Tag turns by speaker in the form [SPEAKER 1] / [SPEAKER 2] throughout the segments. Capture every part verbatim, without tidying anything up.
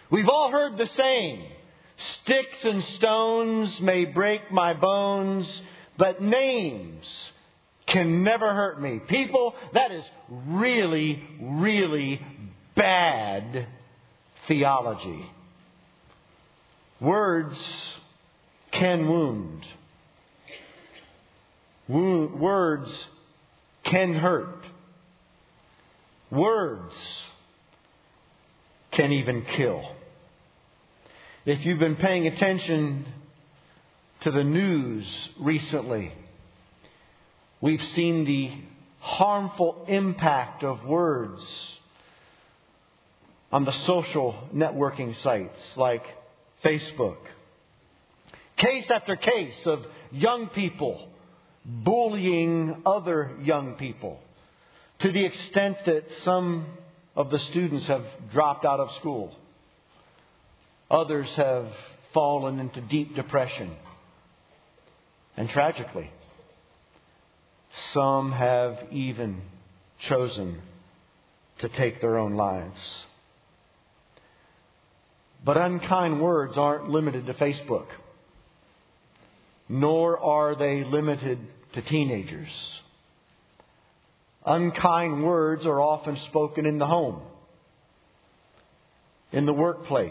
[SPEAKER 1] We've all heard the saying, sticks and stones may break my bones, but names can never hurt me. People, that is really, really bad theology. Words can wound. Wo- words can hurt. Words can even kill. If you've been paying attention to the news recently, we've seen the harmful impact of words on the social networking sites like Facebook. Case after case of young people bullying other young people to the extent that some of the students have dropped out of school. Others have fallen into deep depression. And tragically, some have even chosen to take their own lives. But unkind words aren't limited to Facebook, nor are they limited to teenagers. Unkind words are often spoken in the home, in the workplace,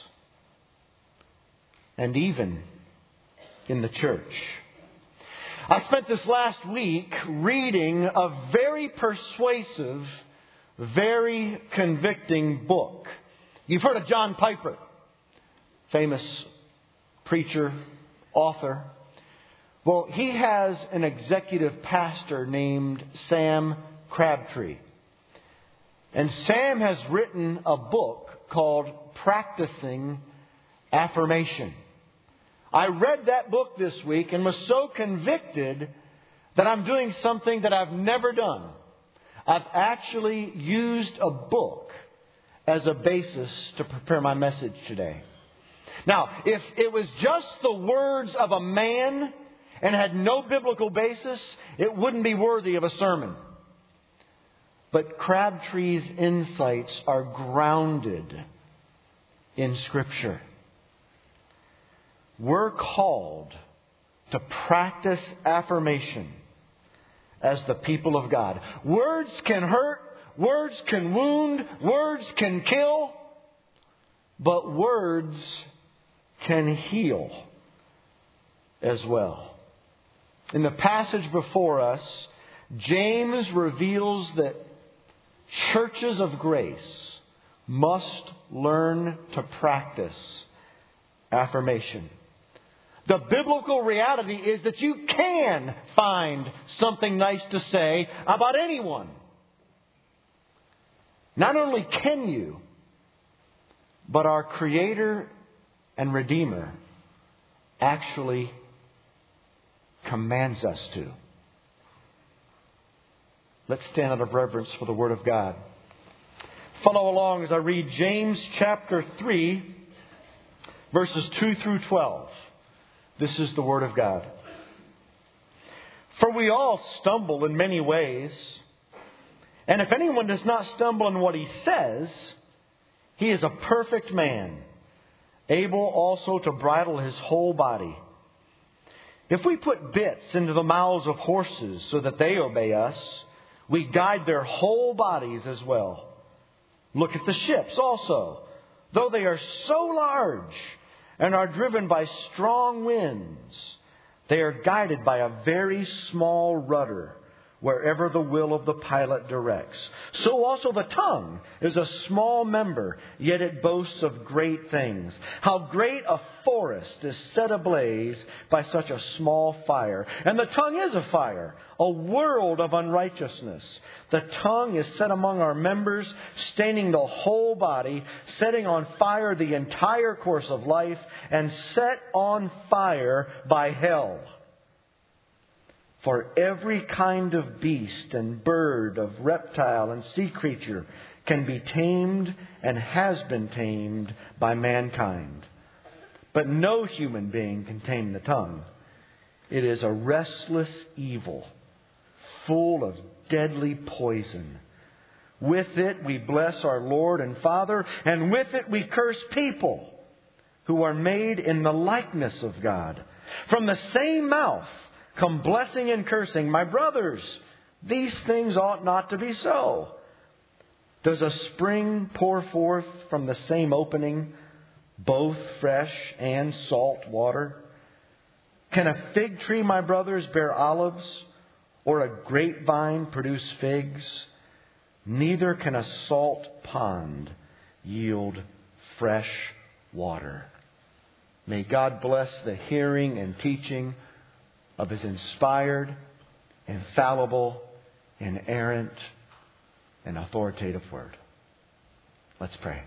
[SPEAKER 1] and even in the church. I spent this last week reading a very persuasive, very convicting book. You've heard of John Piper, famous preacher, author. Well, he has an executive pastor named Sam Crabtree. And Sam has written a book called Practicing Affirmation. I read that book this week and was so convicted that I'm doing something that I've never done. I've actually used a book as a basis to prepare my message today. Now, if it was just the words of a man and had no biblical basis, it wouldn't be worthy of a sermon. But Crabtree's insights are grounded in Scripture. We're called to practice affirmation as the people of God. Words can hurt, words can wound, words can kill, but words can heal as well. In the passage before us, James reveals that churches of grace must learn to practice affirmation. The biblical reality is that you can find something nice to say about anyone. Not only can you, but our Creator and Redeemer actually commands us to. Let's stand out of reverence for the Word of God. Follow along as I read James chapter three, verses two through twelve. This is the Word of God. For we all stumble in many ways, and if anyone does not stumble in what he says, he is a perfect man, able also to bridle his whole body. If we put bits into the mouths of horses so that they obey us, we guide their whole bodies as well. Look at the ships also. Though they are so large and are driven by strong winds, they are guided by a very small rudder wherever the will of the pilot directs. So also the tongue is a small member, yet it boasts of great things. How great a forest is set ablaze by such a small fire. And the tongue is a fire, a world of unrighteousness. The tongue is set among our members, staining the whole body, setting on fire the entire course of life, and set on fire by hell. For every kind of beast and bird, of reptile and sea creature can be tamed and has been tamed by mankind. But no human being can tame the tongue. It is a restless evil, full of deadly poison. With it we bless our Lord and Father, and with it we curse people who are made in the likeness of God. From the same mouth come blessing and cursing. My brothers, these things ought not to be so. Does a spring pour forth from the same opening both fresh and salt water? Can a fig tree, my brothers, bear olives, or a grapevine produce figs? Neither can a salt pond yield fresh water. May God bless the hearing and teaching of His inspired, infallible, inerrant, and authoritative Word. Let's pray.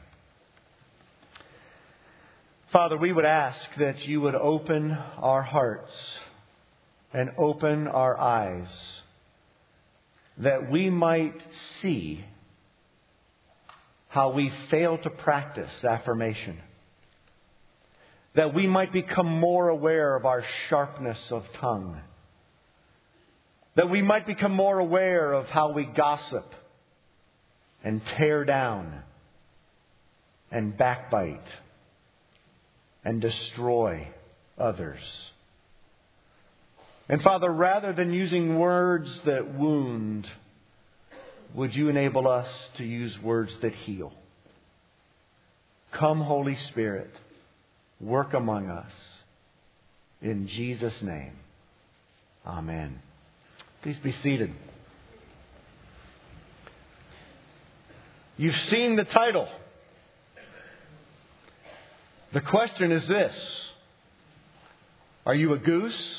[SPEAKER 1] Father, we would ask that You would open our hearts and open our eyes, that we might see how we fail to practice affirmation, that we might become more aware of our sharpness of tongue, that we might become more aware of how we gossip and tear down and backbite and destroy others. And Father, rather than using words that wound, would You enable us to use words that heal? Come, Holy Spirit, work among us. In Jesus' name, amen. Please be seated. You've seen the title. The question is this: are you a goose?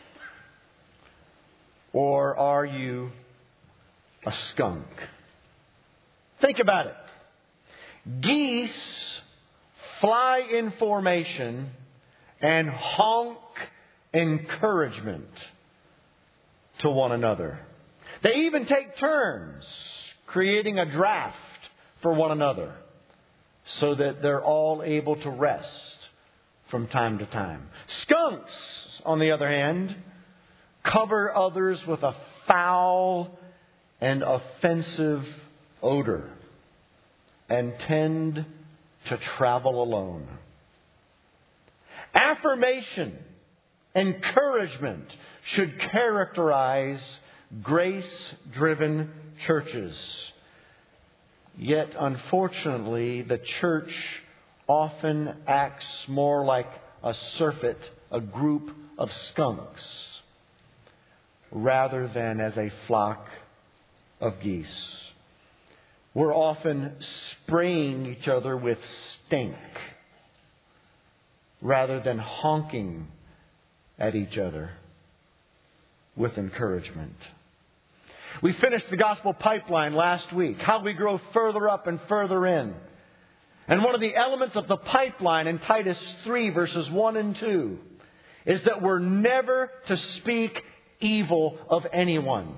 [SPEAKER 1] Or are you a skunk? Think about it. Geese fly in formation and honk encouragement to one another. They even take turns creating a draft for one another so that they're all able to rest from time to time. Skunks, on the other hand, cover others with a foul and offensive odor and tend to travel alone. Affirmation, encouragement should characterize grace-driven churches. Yet, unfortunately, the church often acts more like a surfeit, a group of skunks, rather than as a flock of geese. We're often spraying each other with stink rather than honking at each other with encouragement. We finished the gospel pipeline last week, how we grow further up and further in. And one of the elements of the pipeline in Titus three verses one and two is that we're never to speak evil of anyone.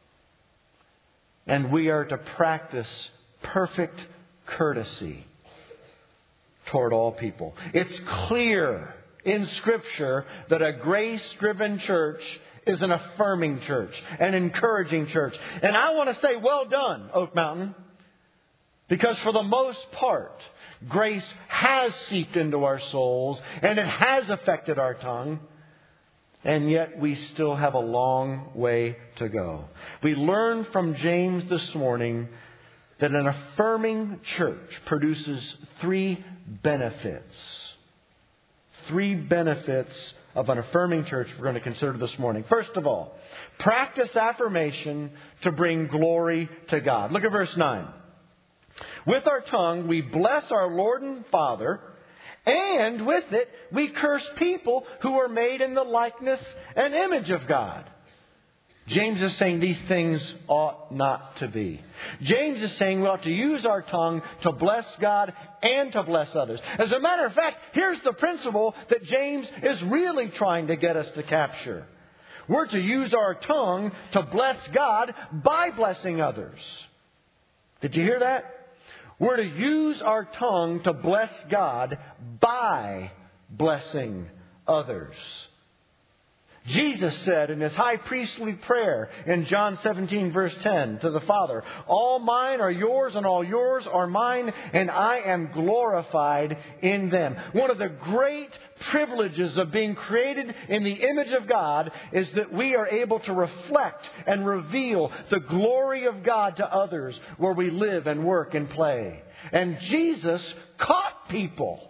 [SPEAKER 1] And we are to practice perfect courtesy toward all people. It's clear in Scripture that a grace-driven church is an affirming church, an encouraging church. And I want to say, well done, Oak Mountain. Because for the most part, grace has seeped into our souls and it has affected our tongue. And yet we still have a long way to go. We learned from James this morning that an affirming church produces three benefits. Three benefits of an affirming church we're going to consider this morning. First of all, practice affirmation to bring glory to God. Look at verse nine. With our tongue we bless our Lord and Father, and with it we curse people who are made in the likeness and image of God. James is saying these things ought not to be. James is saying we ought to use our tongue to bless God and to bless others. As a matter of fact, here's the principle that James is really trying to get us to capture. We're to use our tongue to bless God by blessing others. Did you hear that? We're to use our tongue to bless God by blessing others. Jesus said in His high priestly prayer in John seventeen verse ten to the Father, all mine are yours and all yours are mine, and I am glorified in them. One of the great privileges of being created in the image of God is that we are able to reflect and reveal the glory of God to others where we live and work and play. And Jesus caught people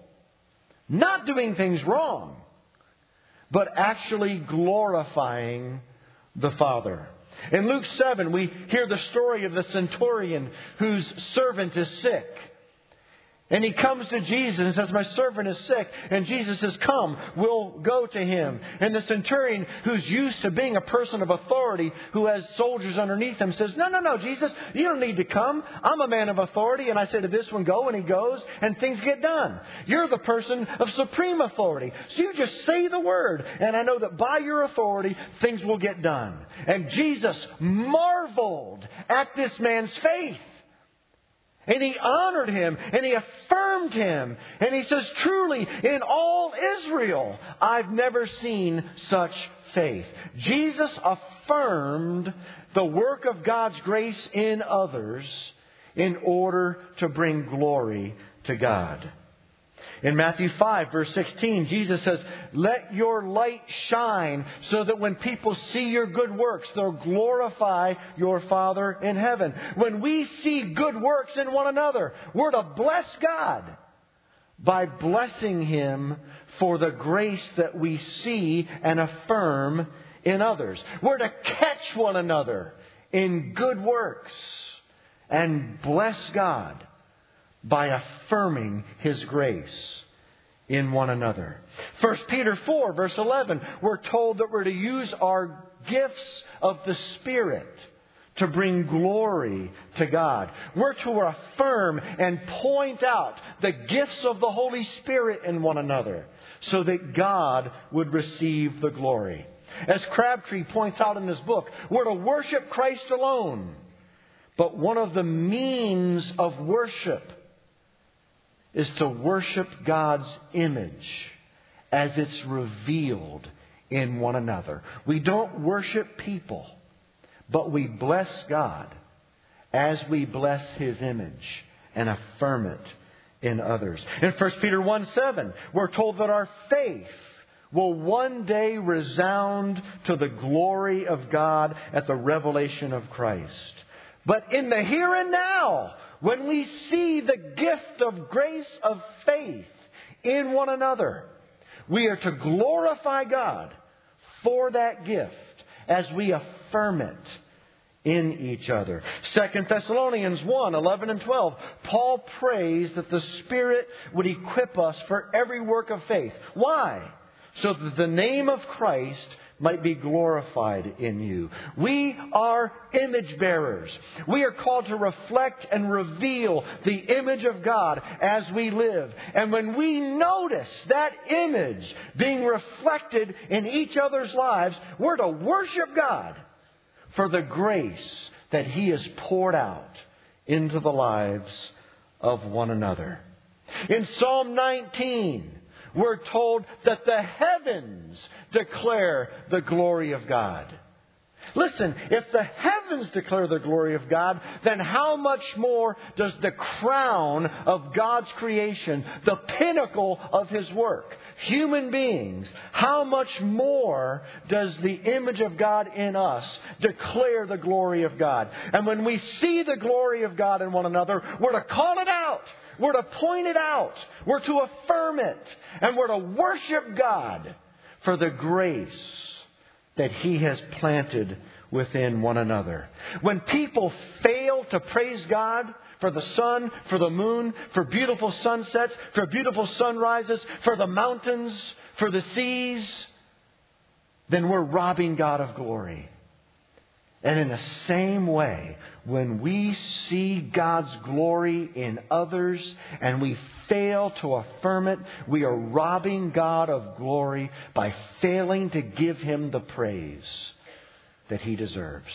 [SPEAKER 1] not doing things wrong, but actually glorifying the Father. In Luke seven, we hear the story of the centurion whose servant is sick. And he comes to Jesus and says, my servant is sick. And Jesus says, come, we'll go to him. And the centurion, who's used to being a person of authority, who has soldiers underneath him, says, no, no, no, Jesus, you don't need to come. I'm a man of authority. And I say to this one, go, and he goes, and things get done. You're the person of supreme authority. So you just say the word. And I know that by your authority, things will get done. And Jesus marveled at this man's faith. And He honored him, and He affirmed him. And He says, truly, in all Israel, I've never seen such faith. Jesus affirmed the work of God's grace in others in order to bring glory to God. In Matthew five, verse sixteen, Jesus says, let your light shine so that when people see your good works, they'll glorify your Father in heaven. When we see good works in one another, we're to bless God by blessing Him for the grace that we see and affirm in others. We're to catch one another in good works and bless God by affirming His grace in one another. First Peter four, verse eleven, we're told that we're to use our gifts of the Spirit to bring glory to God. We're to affirm and point out the gifts of the Holy Spirit in one another so that God would receive the glory. As Crabtree points out in his book, we're to worship Christ alone. But one of the means of worship is to worship God's image as it's revealed in one another. We don't worship people, but we bless God as we bless His image and affirm it in others. In First Peter one seven, we're told that our faith will one day resound to the glory of God at the revelation of Christ. But in the here and now, when we see the gift of grace of faith in one another, we are to glorify God for that gift as we affirm it in each other. Second Thessalonians one, eleven and twelve, Paul prays that the Spirit would equip us for every work of faith. Why? So that the name of Christ might be glorified in you. We are image bearers. We are called to reflect and reveal the image of God as we live. And when we notice that image being reflected in each other's lives, we're to worship God for the grace that He has poured out into the lives of one another. In Psalm nineteen, we're told that the heavens declare the glory of God. Listen, if the heavens declare the glory of God, then how much more does the crown of God's creation, the pinnacle of His work, human beings, how much more does the image of God in us declare the glory of God? And when we see the glory of God in one another, we're to call it out. We're to point it out. We're to affirm it. And we're to worship God for the grace that He has planted within one another. When people fail to praise God for the sun, for the moon, for beautiful sunsets, for beautiful sunrises, for the mountains, for the seas, then we're robbing God of glory. And in the same way, when we see God's glory in others and we fail to affirm it, we are robbing God of glory by failing to give Him the praise that He deserves.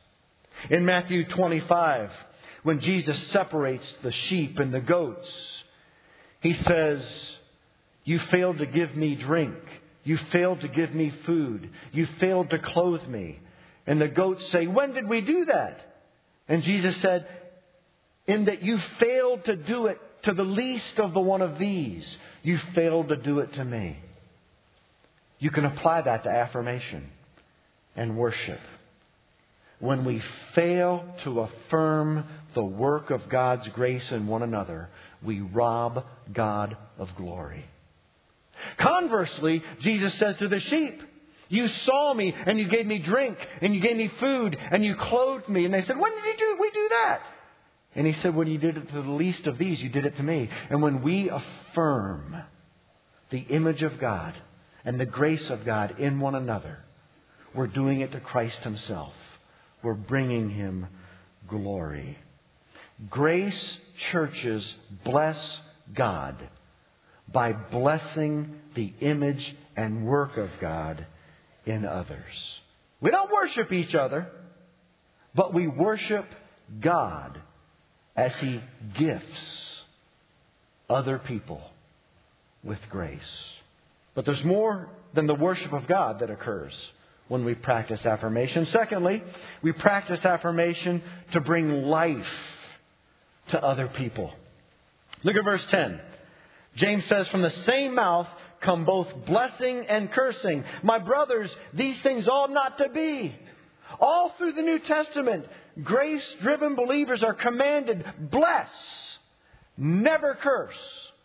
[SPEAKER 1] In Matthew twenty-five, when Jesus separates the sheep and the goats, He says, "You failed to give me drink You failed to give me food. You failed to clothe me. And the goats say, when did we do that? And Jesus said, in that you failed to do it to the least of the one of these, you failed to do it to me. You can apply that to affirmation and worship. When we fail to affirm the work of God's grace in one another, we rob God of glory. Conversely, Jesus says to the sheep, you saw me and you gave me drink and you gave me food and you clothed me. And they said, when did you do, we do that? And He said, when you did it to the least of these, you did it to me. And when we affirm the image of God and the grace of God in one another, we're doing it to Christ Himself. We're bringing Him glory. Grace churches bless God by blessing the image and work of God in others. We don't worship each other, but we worship God as He gifts other people with grace. But there's more than the worship of God that occurs when we practice affirmation. Secondly, we practice affirmation to bring life to other people. Look at verse ten. James says, from the same mouth come both blessing and cursing. My brothers, these things ought not to be. All through the New Testament, grace-driven believers are commanded, bless, never curse.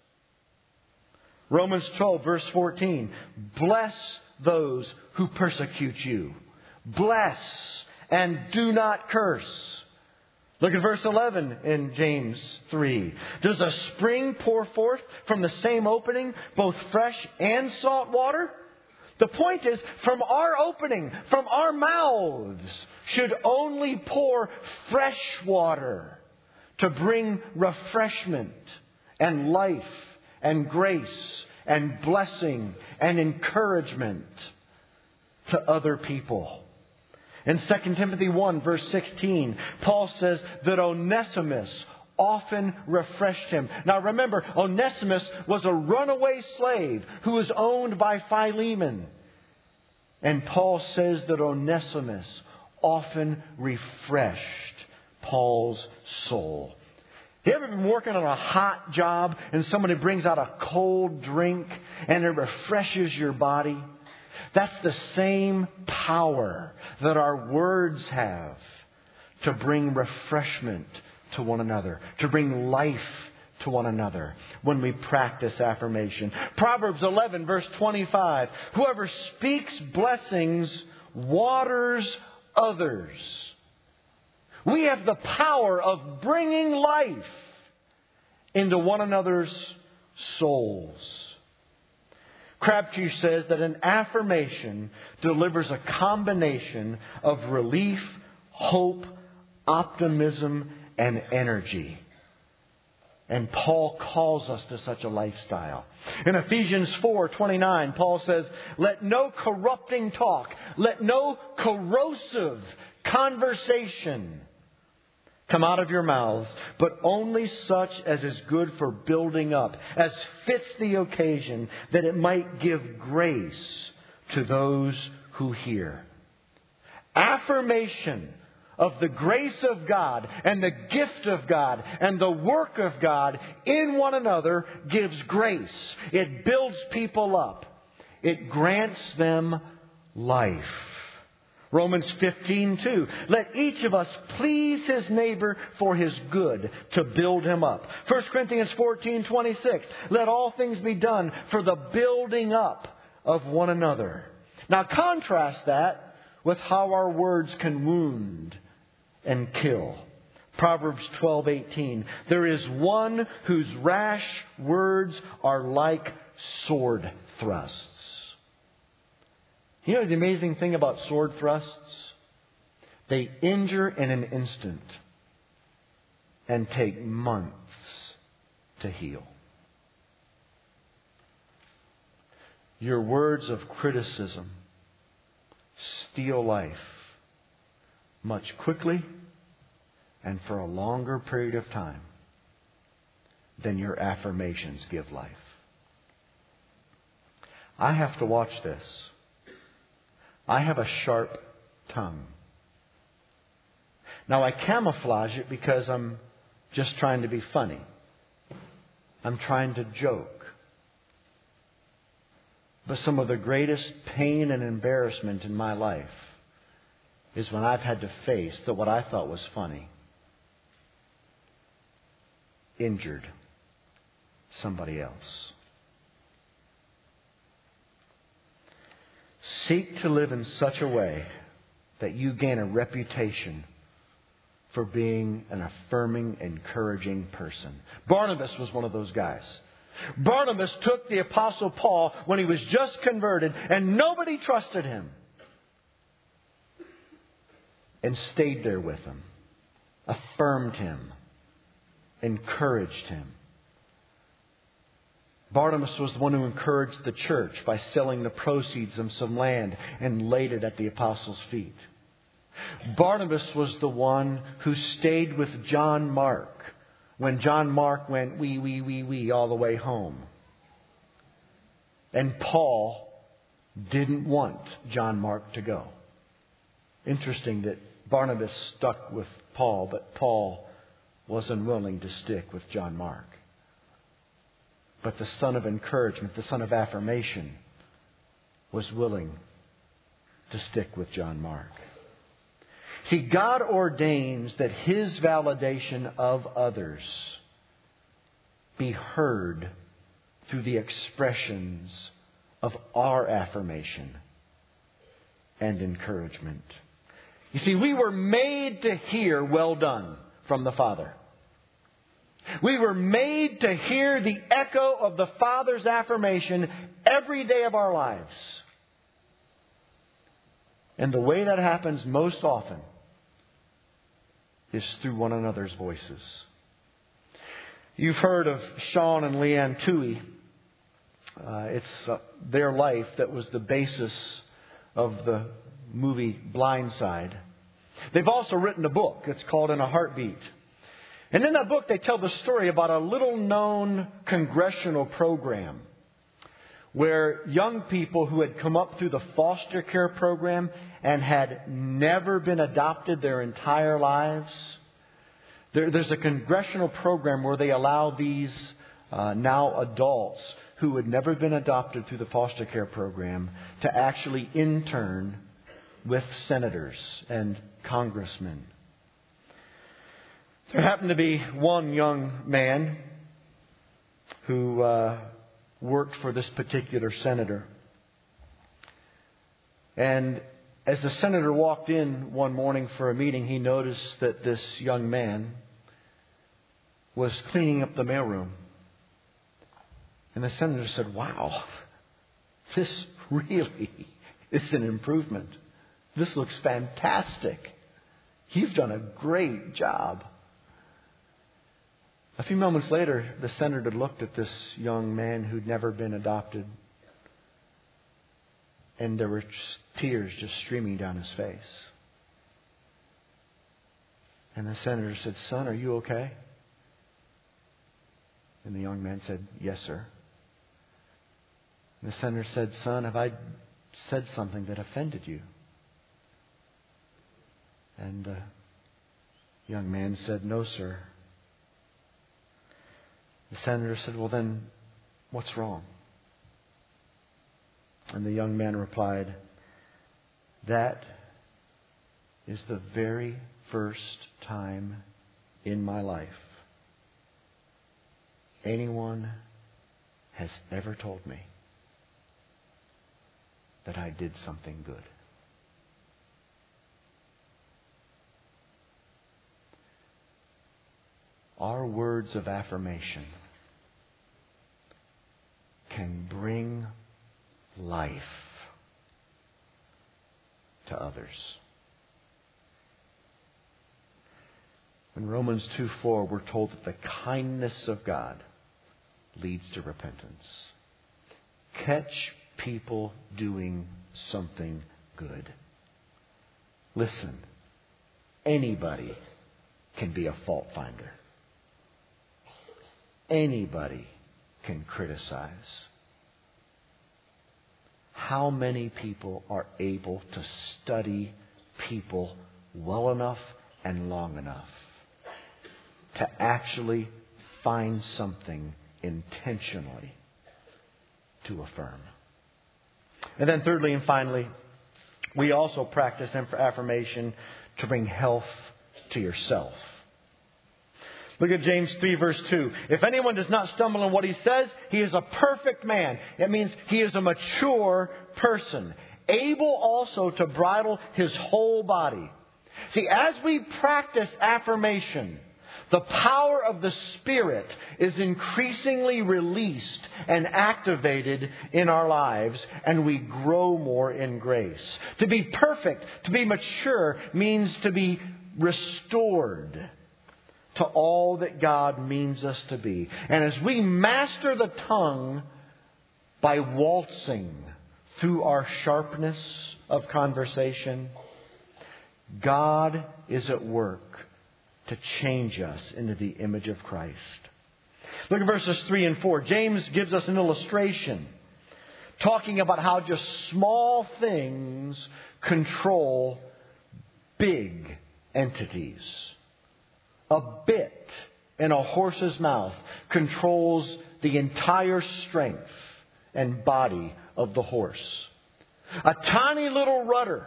[SPEAKER 1] Romans twelve, verse fourteen. Bless those who persecute you. Bless and do not curse. Look at verse eleven in James three. Does a spring pour forth from the same opening both fresh and salt water? The point is, from our opening, from our mouths, should only pour fresh water to bring refreshment and life and grace and blessing and encouragement to other people. In Second Timothy one, verse sixteen, Paul says that Onesimus often refreshed him. Now remember, Onesimus was a runaway slave who was owned by Philemon. And Paul says that Onesimus often refreshed Paul's soul. Have you ever been working on a hot job and somebody brings out a cold drink and it refreshes your body? That's the same power that our words have to bring refreshment to one another, to bring life to one another when we practice affirmation. Proverbs eleven, verse twenty-five. Whoever speaks blessings waters others. We have the power of bringing life into one another's souls. Crabtree says that an affirmation delivers a combination of relief, hope, optimism, and energy. And Paul calls us to such a lifestyle. In Ephesians four twenty-nine, Paul says, let no corrupting talk, let no corrosive conversation come out of your mouths, but only such as is good for building up, as fits the occasion, that it might give grace to those who hear. Affirmation of the grace of God and the gift of God and the work of God in one another gives grace. It builds people up. It grants them life. Romans fifteen two. Let each of us please his neighbor for his good, to build him up. First Corinthians fourteen twenty-six. Let all things be done for the building up of one another. Now contrast that with how our words can wound and kill. Proverbs twelve eighteen. There is one whose rash words are like sword thrusts. You know the amazing thing about sword thrusts? They injure in an instant and take months to heal. Your words of criticism steal life much quickly and for a longer period of time than your affirmations give life. I have to watch this. I have a sharp tongue. Now I camouflage it because I'm just trying to be funny. I'm trying to joke. But some of the greatest pain and embarrassment in my life is when I've had to face that what I thought was funny injured somebody else. Seek to live in such a way that you gain a reputation for being an affirming, encouraging person. Barnabas was one of those guys. Barnabas took the Apostle Paul when he was just converted and nobody trusted him, and stayed there with him, affirmed him, encouraged him. Barnabas was the one who encouraged the church by selling the proceeds of some land and laid it at the apostles' feet. Barnabas was the one who stayed with John Mark when John Mark went wee, wee, wee, wee all the way home. And Paul didn't want John Mark to go. Interesting that Barnabas stuck with Paul, but Paul was unwilling to stick with John Mark. But the son of encouragement, the son of affirmation, was willing to stick with John Mark. See, God ordains that His validation of others be heard through the expressions of our affirmation and encouragement. You see, we were made to hear "well done" from the Father. We were made to hear the echo of the Father's affirmation every day of our lives. And the way that happens most often is through one another's voices. You've heard of Sean and Leanne Toohey. Uh, it's uh, their life that was the basis of the movie Blindside. They've also written a book. It's called In a Heartbeat. And in that book, they tell the story about a little-known congressional program where young people who had come up through the foster care program and had never been adopted their entire lives. There, there's a congressional program where they allow these uh, now adults who had never been adopted through the foster care program to actually intern with senators and congressmen. There happened to be one young man who uh, worked for this particular senator. And as the senator walked in one morning for a meeting, he noticed that this young man was cleaning up the mailroom. And the senator said, "Wow, this really is an improvement. This looks fantastic. You've done a great job." A few moments later, the senator looked at this young man who'd never been adopted, and there were tears just streaming down his face. And the senator said, "Son, are you okay?" And the young man said, "Yes, sir." And the senator said, "Son, have I said something that offended you?" And the young man said, "No, sir." The senator said, "Well, then, what's wrong?" And the young man replied, "That is the very first time in my life anyone has ever told me that I did something good." Our words of affirmation can bring life to others. In Romans two four, we're told that the kindness of God leads to repentance. Catch people doing something good. Listen, anybody can be a fault finder. Anybody can criticize. how many people are able to study people well enough and long enough to actually find something intentionally to affirm. And then thirdly and finally, we also practice affirmation to bring health to yourself. Look at James three verse two. If anyone does not stumble in what he says, he is a perfect man. It means he is a mature person, able also to bridle his whole body. See, as we practice affirmation, the power of the Spirit is increasingly released and activated in our lives, and we grow more in grace. To be perfect, to be mature, means to be restored to all that God means us to be. And as we master the tongue by waltzing through our sharpness of conversation, God is at work to change us into the image of Christ. Look at verses three and four. James gives us an illustration talking about how just small things control big entities. A bit in a horse's mouth controls the entire strength and body of the horse. A tiny little rudder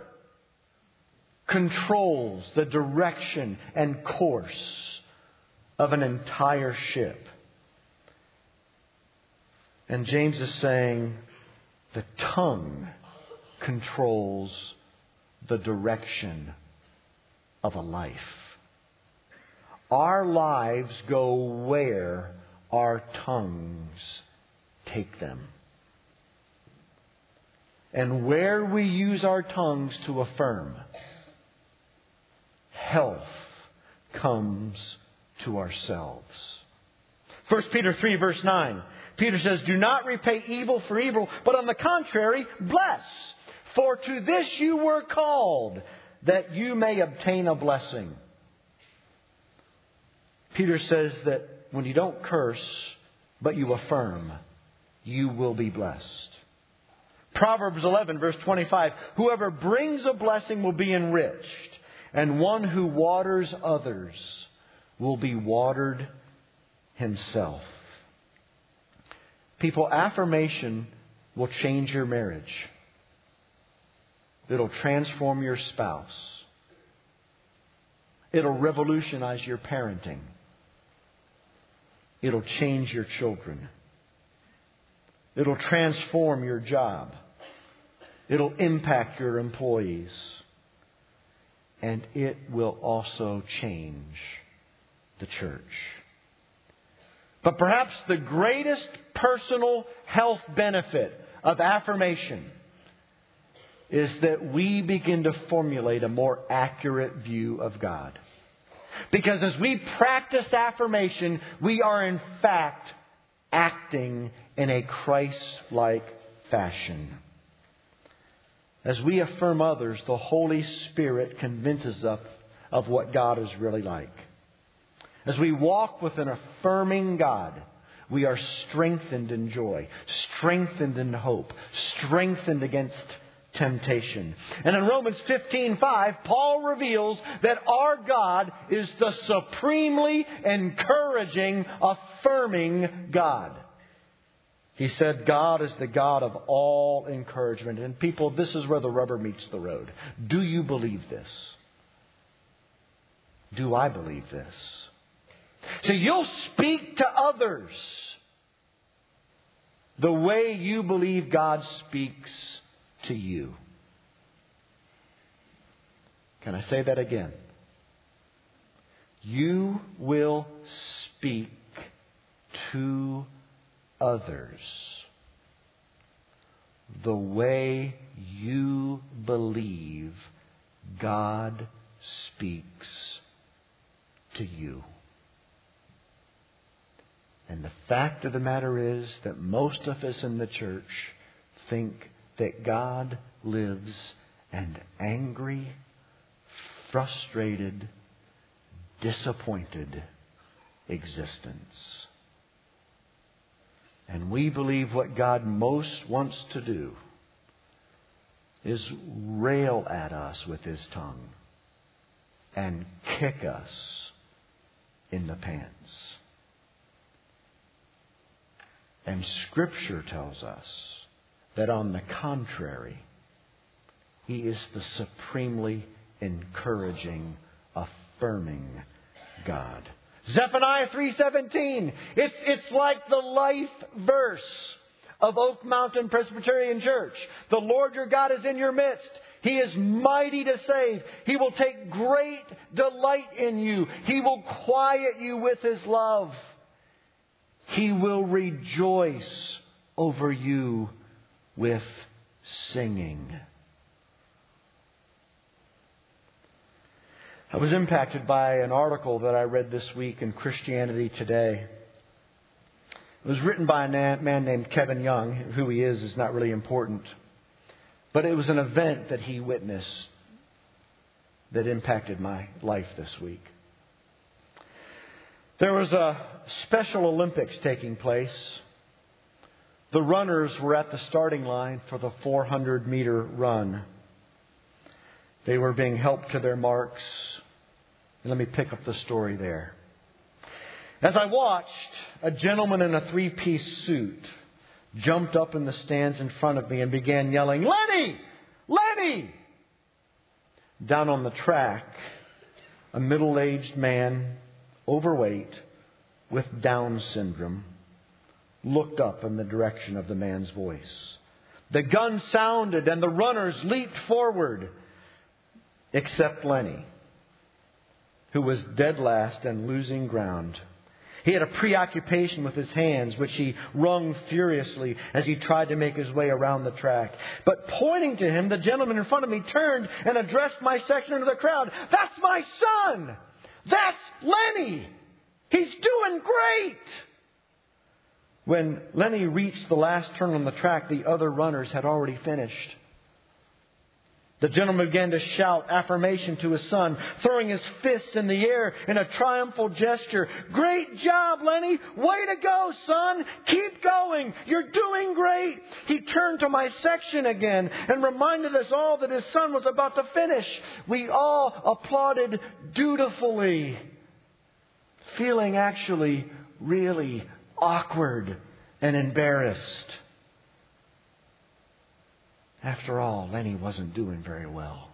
[SPEAKER 1] controls the direction and course of an entire ship. And James is saying the tongue controls the direction of a life. Our lives go where our tongues take them. And where we use our tongues to affirm, health comes to ourselves. First Peter three verse nine. Peter says, do not repay evil for evil, but on the contrary, bless. For to this you were called, that you may obtain a blessing. Peter says that when you don't curse, but you affirm, you will be blessed. Proverbs eleven verse twenty-five. Whoever brings a blessing will be enriched, and one who waters others will be watered himself. People, affirmation will change your marriage. It'll transform your spouse. It'll revolutionize your parenting. It'll change your children. It'll transform your job. It'll impact your employees. And it will also change the church. But perhaps the greatest personal health benefit of affirmation is that we begin to formulate a more accurate view of God. Because as we practice affirmation, we are in fact acting in a Christ-like fashion. As we affirm others, the Holy Spirit convinces us of what God is really like. As we walk with an affirming God, we are strengthened in joy, strengthened in hope, strengthened against temptation. And in Romans fifteen five, Paul reveals that our God is the supremely encouraging, affirming God. He said God is the God of all encouragement. And people, this is where the rubber meets the road. Do you believe this? Do I believe this? So you'll speak to others the way you believe God speaks to you. Can I say that again? You will speak to others the way you believe God speaks to you. And the fact of the matter is that most of us in the church think that God lives an angry, frustrated, disappointed existence. And we believe what God most wants to do is rail at us with his tongue and kick us in the pants. And Scripture tells us that on the contrary, he is the supremely encouraging, affirming God. Zephaniah three seventeen. It's, it's like the life verse of Oak Mountain Presbyterian Church. The Lord your God is in your midst. He is mighty to save. He will take great delight in you. He will quiet you with His love. He will rejoice over you with singing. I was impacted by an article that I read this week in Christianity Today. It was written by a man named Kevin Young. Who he is is not really important. But it was an event that he witnessed that impacted my life this week. There was a Special Olympics taking place. The runners were at the starting line for the four hundred meter run. They were being helped to their marks. And let me pick up the story there. As I watched, a gentleman in a three-piece suit jumped up in the stands in front of me and began yelling, "Lenny! Lenny!" Down on the track, a middle-aged man, overweight, with Down syndrome, looked up in the direction of the man's voice. The gun sounded and the runners leaped forward, except Lenny, who was dead last and losing ground. He had a preoccupation with his hands, which he wrung furiously as he tried to make his way around the track. But pointing to him, the gentleman in front of me turned and addressed my section of the crowd. "That's my son! That's Lenny! He's doing great!" When Lenny reached the last turn on the track, the other runners had already finished. The gentleman began to shout affirmation to his son, throwing his fists in the air in a triumphal gesture. "Great job, Lenny! Way to go, son! Keep going! You're doing great!" He turned to my section again and reminded us all that his son was about to finish. We all applauded dutifully, feeling actually really awkward and embarrassed. After all, Lenny wasn't doing very well.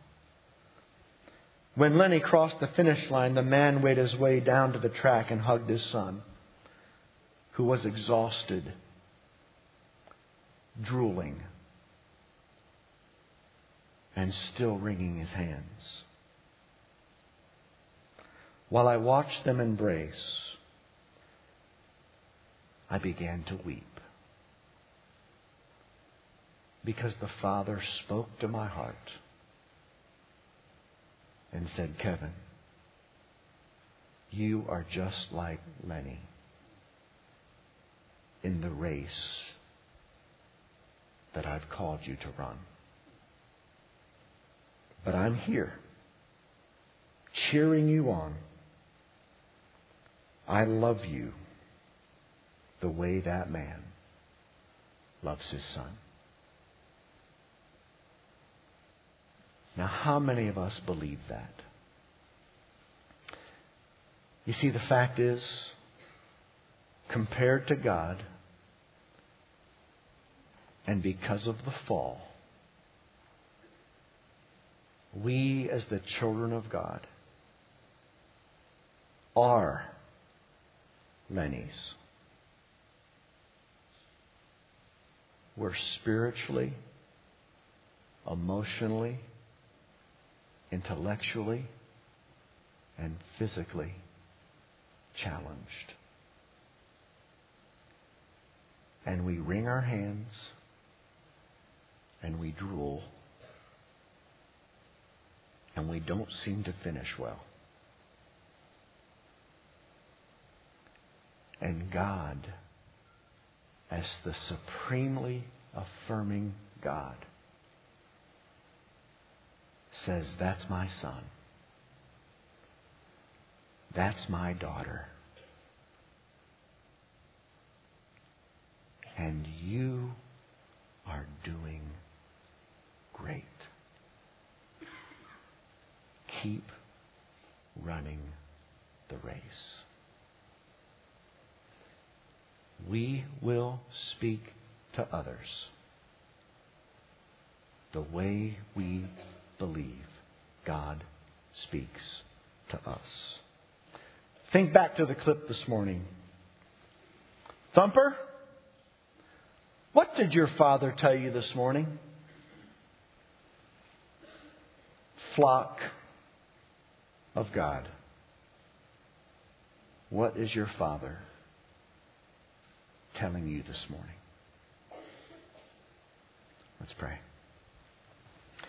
[SPEAKER 1] When Lenny crossed the finish line, the man made his way down to the track and hugged his son, who was exhausted, drooling, and still wringing his hands. While I watched them embrace, I began to weep. Because the Father spoke to my heart and said, "Kevin, you are just like Lenny in the race that I've called you to run. But I'm here, cheering you on. I love you the way that man loves his son." Now, how many of us believe that? You see, the fact is, compared to God, and because of the fall, we as the children of God are Lenny's. We're spiritually, emotionally, intellectually, and physically challenged. And we wring our hands and we drool and we don't seem to finish well. And God, as the supremely affirming God, says, "That's my son. That's my daughter. And you are doing great." keep running the race. We will speak to others the way we believe God speaks to us. Think back to the clip this morning. Thumper, what did your father tell you this morning? Flock of God. What is your Father telling you this morning? Let's pray.